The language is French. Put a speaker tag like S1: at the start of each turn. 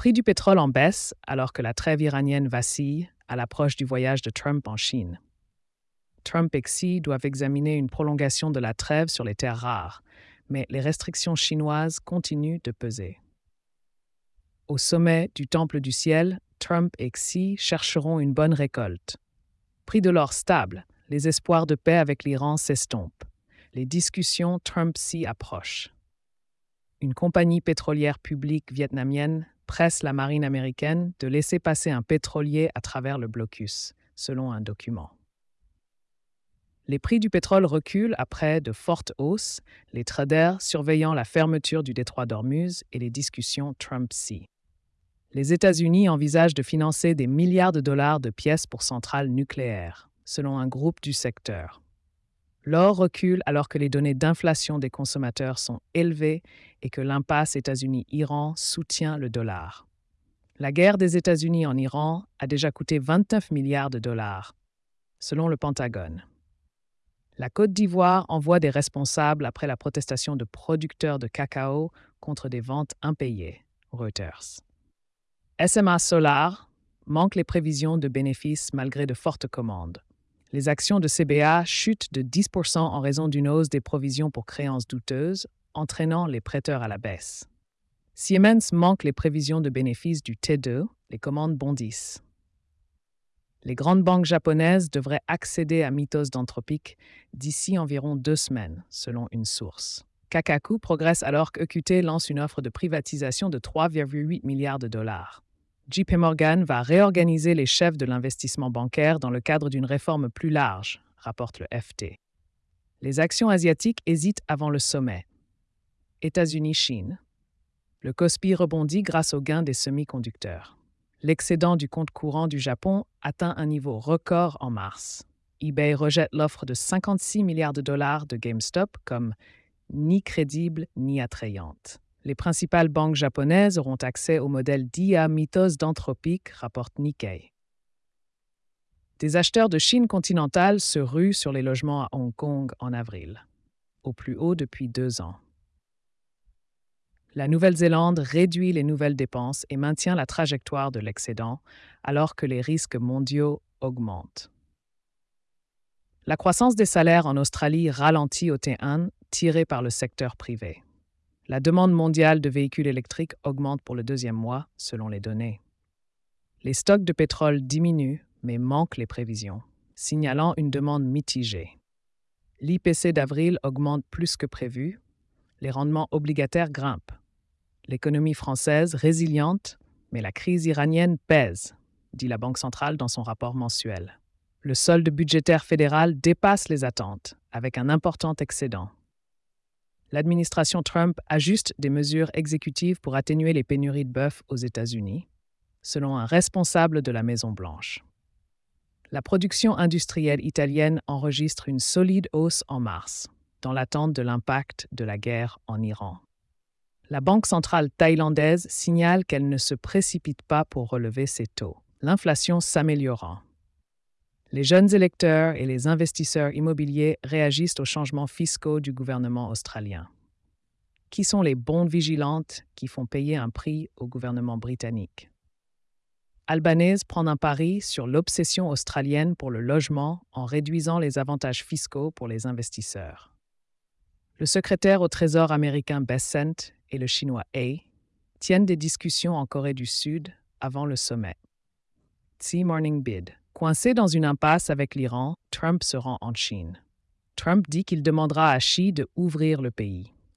S1: Prix du pétrole en baisse alors que la trêve iranienne vacille à l'approche du voyage de Trump en Chine. Trump et Xi doivent examiner une prolongation de la trêve sur les terres rares, mais les restrictions chinoises continuent de peser. Au sommet du Temple du Ciel, Trump et Xi chercheront une bonne récolte. Prix de l'or stable, les espoirs de paix avec l'Iran s'estompent. Les discussions Trump-Xi approchent. Une compagnie pétrolière publique vietnamienne presse la marine américaine de laisser passer un pétrolier à travers le blocus, selon un document. Les prix du pétrole reculent après de fortes hausses, les traders surveillant la fermeture du détroit d'Ormuz et les discussions Trump-Xi. Les États-Unis envisagent de financer des milliards de dollars de pièces pour centrales nucléaires, selon un groupe du secteur. L'or recule alors que les données d'inflation des consommateurs sont élevées et que l'impasse États-Unis-Iran soutient le dollar. La guerre des États-Unis en Iran a déjà coûté 29 milliards de dollars, selon le Pentagone. La Côte d'Ivoire envoie des responsables après la protestation de producteurs de cacao contre des ventes impayées, Reuters. SMA Solar manque les prévisions de bénéfices malgré de fortes commandes. Les actions de CBA chutent de 10% en raison d'une hausse des provisions pour créances douteuses, entraînant les prêteurs à la baisse. Siemens manque les prévisions de bénéfices du T2, les commandes bondissent. Les grandes banques japonaises devraient accéder à Mythos d'Anthropic d'ici environ 2 semaines, selon une source. Kakaku progresse alors qu'EQT lance une offre de privatisation de 3,8 milliards de dollars. JP Morgan va réorganiser les chefs de l'investissement bancaire dans le cadre d'une réforme plus large, rapporte le FT. Les actions asiatiques hésitent avant le sommet. États-Unis-Chine. Le Kospi rebondit grâce au gain des semi-conducteurs. L'excédent du compte courant du Japon atteint un niveau record en mars. eBay rejette l'offre de 56 milliards de dollars de GameStop comme ni crédible ni attrayante. Les principales banques japonaises auront accès au modèle d'IA Mythos d'Anthropic, rapporte Nikkei. Des acheteurs de Chine continentale se ruent sur les logements à Hong Kong en avril, au plus haut depuis 2 ans. La Nouvelle-Zélande réduit les nouvelles dépenses et maintient la trajectoire de l'excédent, alors que les risques mondiaux augmentent. La croissance des salaires en Australie ralentit au T1, tirée par le secteur privé. La demande mondiale de véhicules électriques augmente pour le 2e mois, selon les données. Les stocks de pétrole diminuent, mais manquent les prévisions, signalant une demande mitigée. L'IPC d'avril augmente plus que prévu. Les rendements obligataires grimpent. L'économie française résiliente, mais la crise iranienne pèse, dit la Banque centrale dans son rapport mensuel. Le solde budgétaire fédéral dépasse les attentes, avec un important excédent. L'administration Trump ajuste des mesures exécutives pour atténuer les pénuries de bœuf aux États-Unis, selon un responsable de la Maison-Blanche. La production industrielle italienne enregistre une solide hausse en mars, dans l'attente de l'impact de la guerre en Iran. La Banque centrale thaïlandaise signale qu'elle ne se précipite pas pour relever ses taux, l'inflation s'améliorant. Les jeunes électeurs et les investisseurs immobiliers réagissent aux changements fiscaux du gouvernement australien. Qui sont les bondes vigilantes qui font payer un prix au gouvernement britannique? Albanese prend un pari sur l'obsession australienne pour le logement en réduisant les avantages fiscaux pour les investisseurs. Le secrétaire au Trésor américain Bessent et le chinois A tiennent des discussions en Corée du Sud avant le sommet. Xi Morning Bid. Coincé dans une impasse avec l'Iran, Trump se rend en Chine. Trump dit qu'il demandera à Xi de ouvrir le pays.